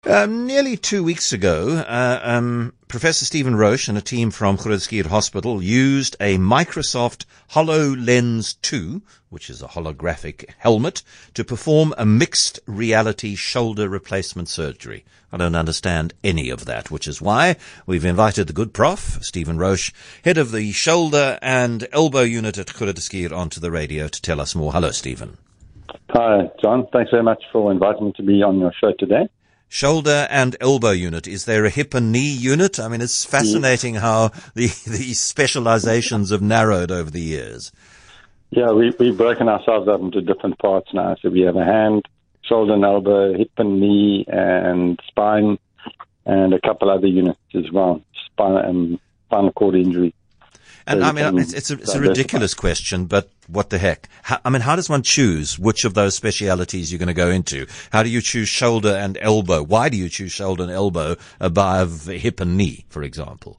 Nearly 2 weeks ago, Professor Stephen Roche and a team from Groote Schuur Hospital used a Microsoft HoloLens 2, which is a holographic helmet, to perform a mixed reality shoulder replacement surgery. I don't understand any of that, which is why we've invited the good prof, Stephen Roche, head of the shoulder and elbow unit at Groote Schuur, onto the radio to tell us more. Hello, Stephen. Hi, John. Thanks very much for inviting me to be on your show today. Shoulder and elbow unit. Is there a hip and knee unit? I mean, it's fascinating how the specializations have narrowed over the years. Yeah, we've broken ourselves up into different parts now. So we have a hand, shoulder and elbow, hip and knee, and spine, and a couple other units as well, spinal cord injury. And so I mean, it's a ridiculous question, but what the heck? How does one choose which of those specialities you're going to go into? How do you choose shoulder and elbow? Why do you choose shoulder and elbow above hip and knee, for example?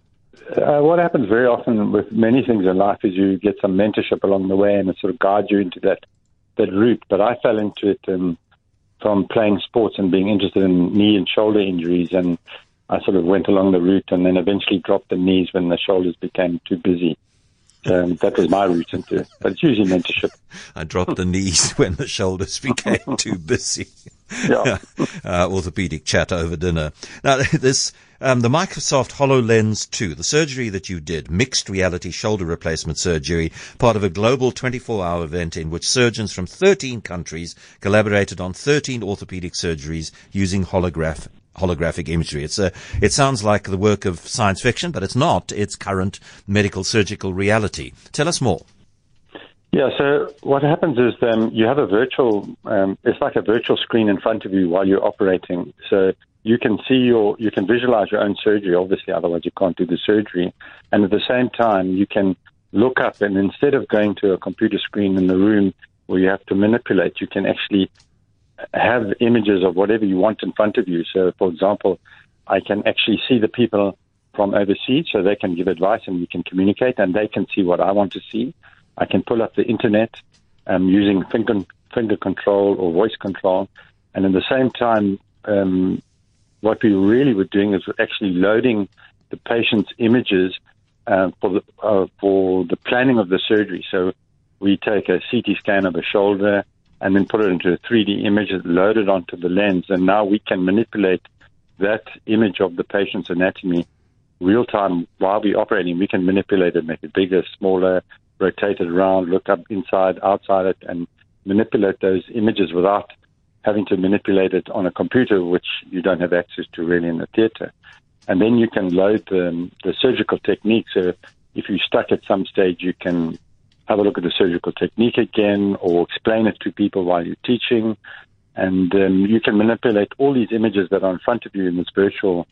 What happens very often with many things in life is you get some mentorship along the way and it sort of guides you into that route. But I fell into it from playing sports and being interested in knee and shoulder injuries, and I sort of went along the route and then eventually dropped the knees when the shoulders became too busy. That was my route into it. But it's usually mentorship. I dropped the knees when the shoulders became too busy. Yeah. Orthopedic chat over dinner. Now, this the Microsoft HoloLens 2, the surgery that you did, mixed reality shoulder replacement surgery, part of a global 24-hour event in which surgeons from 13 countries collaborated on 13 orthopedic surgeries using holographic imagery. It sounds like the work of science fiction, but it's not. It's current medical surgical reality. Tell us more. Yeah, so what happens is you have a virtual, it's like a virtual screen in front of you while you're operating. So you can you can visualize your own surgery, obviously, otherwise you can't do the surgery. And at the same time, you can look up, and instead of going to a computer screen in the room where you have to manipulate, you can actually have images of whatever you want in front of you. So, for example, I can actually see the people from overseas, so they can give advice and we can communicate, and they can see what I want to see. I can pull up the internet using finger control or voice control, and at the same time, what we really were doing is we're actually loading the patient's images for the planning of the surgery. So we take a CT scan of a shoulder and then put it into a 3D image, load it onto the lens, and now we can manipulate that image of the patient's anatomy real time while we're operating. We can manipulate it, make it bigger, smaller, rotate it around, look up inside, outside it, and manipulate those images without having to manipulate it on a computer, which you don't have access to really in the theater. And then you can load the surgical technique. So if you're stuck at some stage, you can have a look at the surgical technique again or explain it to people while you're teaching. And you can manipulate all these images that are in front of you in this virtual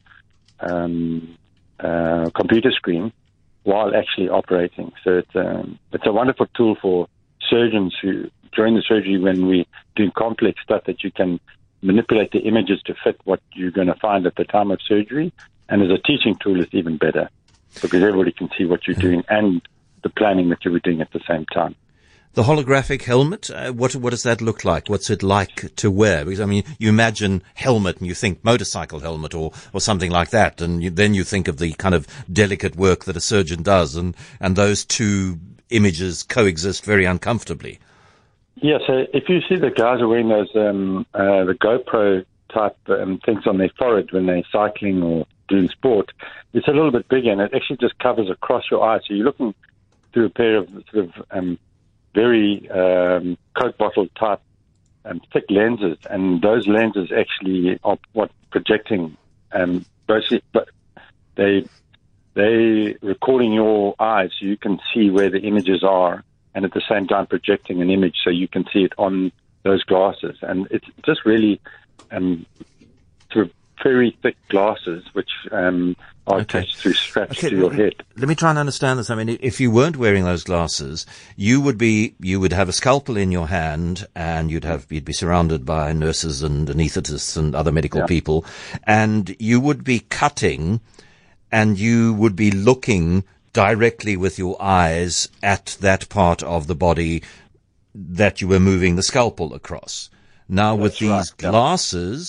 computer screen while actually operating. So it's a wonderful tool for surgeons who, during the surgery, when we're doing complex stuff, that you can manipulate the images to fit what you're going to find at the time of surgery. And as a teaching tool, it's even better because everybody can see what you're doing and the planning that you were doing at the same time. The holographic helmet, what does that look like? What's it like to wear? Because, I mean, you imagine helmet and you think motorcycle helmet or something like that, and then you think of the kind of delicate work that a surgeon does, and those two images coexist very uncomfortably. Yeah, so if you see the guys are wearing those the GoPro type things on their forehead when they're cycling or doing sport, it's a little bit bigger, and it actually just covers across your eyes. So you're looking through a pair of sort of very Coke bottle type thick lenses, and those lenses actually are what projecting basically, but they recording your eyes so you can see where the images are, and at the same time projecting an image so you can see it on those glasses. And it's just really sort of very thick glasses which are attached through straps to your head. Let me try and understand this. I mean, if you weren't wearing those glasses, you would have a scalpel in your hand, and you'd be surrounded by nurses and anaesthetists and other medical people, and you would be cutting, and you would be looking directly with your eyes at that part of the body that you were moving the scalpel across. Now, with these glasses,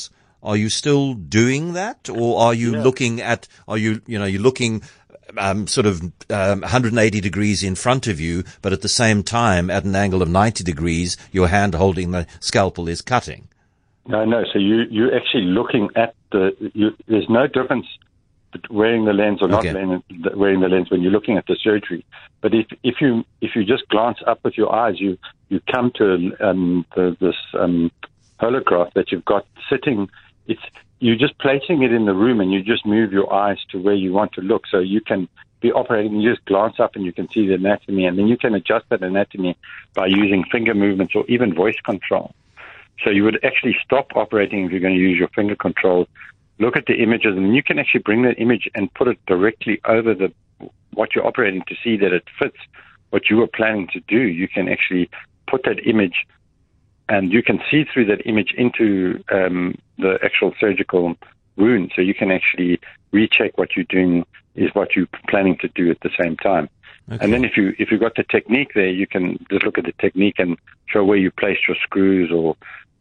Are you still doing that, or are you looking at? You're looking sort of 180 degrees in front of you, but at the same time, at an angle of 90 degrees, your hand holding the scalpel is cutting? No. So you're actually looking at there's no difference wearing the lens or not wearing the lens when you're looking at the surgery. But if you just glance up with your eyes, you come to this holograph that you've got sitting. You're just placing it in the room, and you just move your eyes to where you want to look. So you can be operating, you just glance up and you can see the anatomy, and then you can adjust that anatomy by using finger movements or even voice control. So you would actually stop operating if you're going to use your finger control, look at the images, and you can actually bring that image and put it directly over what you're operating to see that it fits what you were planning to do. You can actually put that image, and you can see through that image into the actual surgical wound. So you can actually recheck what you're doing is what you're planning to do at the same time. Okay. And then if you've got the technique there, you can just look at the technique and show where you placed your screws or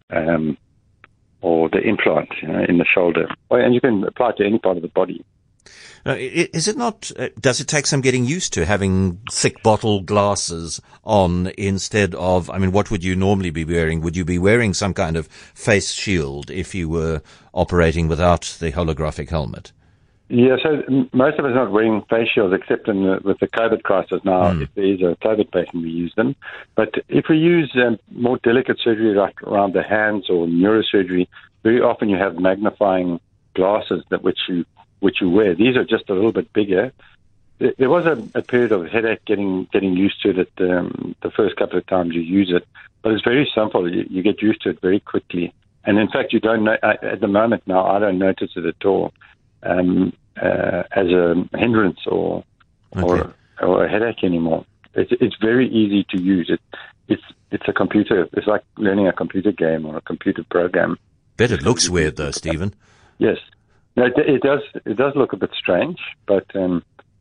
the implant in the shoulder. And you can apply it to any part of the body. Is it not, does it take some getting used to having thick bottle glasses on instead of, what would you normally be wearing? Would you be wearing some kind of face shield if you were operating without the holographic helmet? Yeah, so most of us are not wearing face shields except with the COVID crisis now. If there is a COVID patient, we use them. But if we use more delicate surgery like around the hands or neurosurgery, very often you have magnifying glasses which you wear. These are just a little bit bigger. There was a period of headache getting used to it the first couple of times you use it, but it's very simple. You get used to it very quickly. And in fact, you don't know, at the moment now, I don't notice it at all as a hindrance or a headache anymore. It's very easy to use. It's a computer. It's like learning a computer game or a computer program. Bet it looks weird though, Stephen. Yes. No, it does look a bit strange, but no,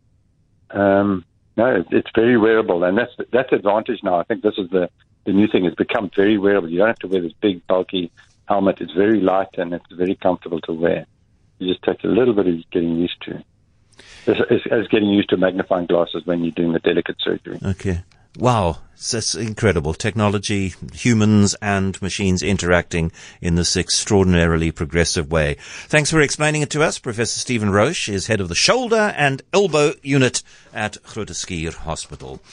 it's very wearable, and that's the advantage now. I think this is the new thing. It's become very wearable. You don't have to wear this big, bulky helmet. It's very light, and it's very comfortable to wear. You just take a little bit of getting used to. It's getting used to magnifying glasses when you're doing the delicate surgery. Okay. Wow, it's incredible. Technology, humans and machines interacting in this extraordinarily progressive way. Thanks for explaining it to us. Professor Stephen Roche is head of the Shoulder and Elbow Unit at Groote Schuur Hospital.